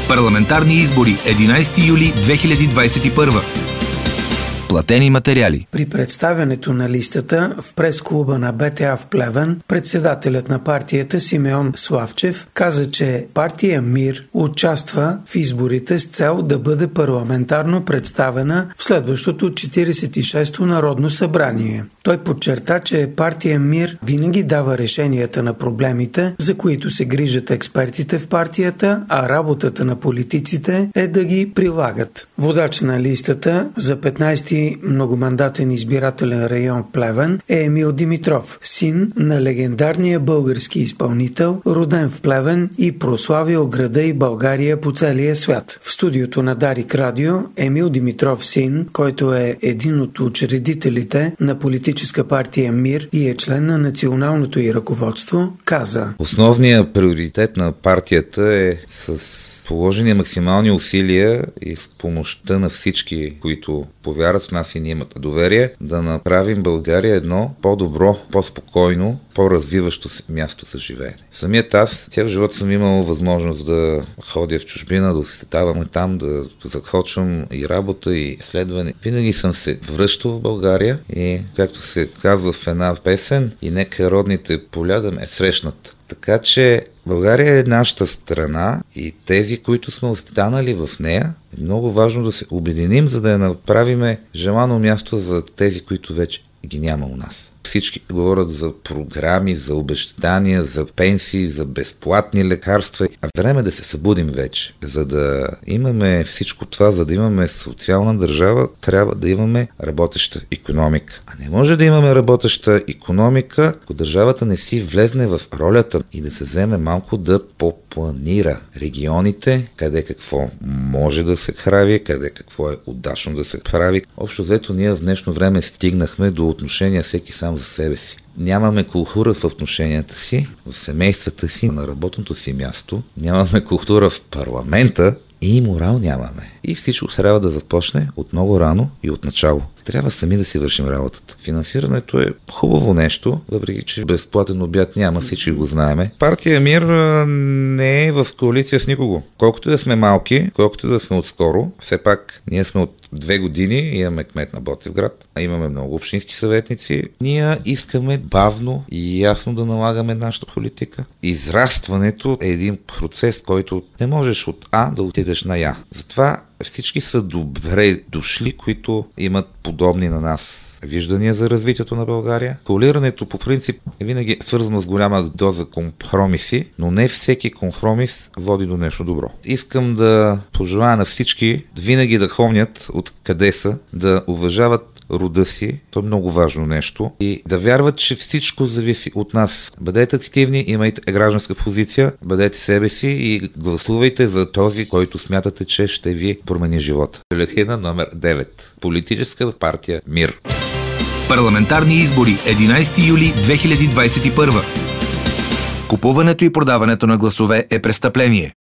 Парламентарни избори 11 юли 2021. Платени материали. При представянето на листата в прес-клуба на БТА в Плевен, председателят на партията Симеон Славчев каза, че партия МИР участва в изборите с цел да бъде парламентарно представена в следващото 46-то Народно събрание. Той подчерта, че партия МИР винаги дава решенията на проблемите, за които се грижат експертите в партията, а работата на политиците е да ги прилагат. Водач на листата за 15-ти многомандатен избирателен район в Плевен е Емил Димитров, син на легендарния български изпълнител, роден в Плевен и прославил града и България по целия свят. В студиото на Дарик Радио Емил Димитров син, който е един от учредителите на политическа партия МИР и е член на националното й ръководство, каза: Основният приоритет на партията е с положени максимални усилия и с помощта на всички, които повярват в нас и ни имат доверие, да направим България едно по-добро, по-спокойно, по-развиващо място за живеене. Самият аз, цял живот съм имал възможност да ходя в чужбина, да посетаваме там, да захочвам и работа, и изследване. Винаги съм се връщал в България и, както се казва в една песен, и нека родните поля да ме срещнат. Така че България е нашата страна и тези, които сме останали в нея, е много важно да се обединим, за да я направим желано място за тези, които вече ги няма у нас. Всички говорят за програми, за обещания, за пенсии, за безплатни лекарства. А време да се събудим вече. За да имаме всичко това, за да имаме социална държава, трябва да имаме работеща икономика. А не може да имаме работеща икономика, ако държавата не си влезне в ролята и да се вземе малко да попланира регионите, къде какво може да се прави, къде какво е удачно да се прави. Общо взето ние в днешно време стигнахме до отношения всеки сам за себе си. Нямаме култура в отношенията си, в семействата си, на работното си място. Нямаме култура в парламента и морал нямаме. И всичко трябва да започне от много рано и от начало. Трябва сами да си вършим работата. Финансирането е хубаво нещо, въпреки че безплатен обяд няма, всички го знаеме. Партия МИР не е в коалиция с никого. Колкото да сме малки, колкото да сме отскоро, все пак ние сме от 2 години, имаме кмет на Ботевград, имаме много общински съветници. Ние искаме бавно и ясно да налагаме нашата политика. Израстването е един процес, който не можеш от А да отидеш на Я. Затова всички са добре дошли, които имат подобни на нас виждания за развитието на България. Коалирането по принцип е винаги свързано с голяма доза компромиси, но не всеки компромис води до нещо добро. Искам да пожелая на всички винаги да помнят от къде са, да уважават рода си, то е много важно нещо, и да вярват, че всичко зависи от нас. Бъдете активни, имайте гражданска позиция, бъдете себе си и гласувайте за този, който смятате, че ще ви промени живота. Бюлетина номер 9. Политическа партия МИР. Парламентарни избори 11 юли 2021. Купуването и продаването на гласове е престъпление.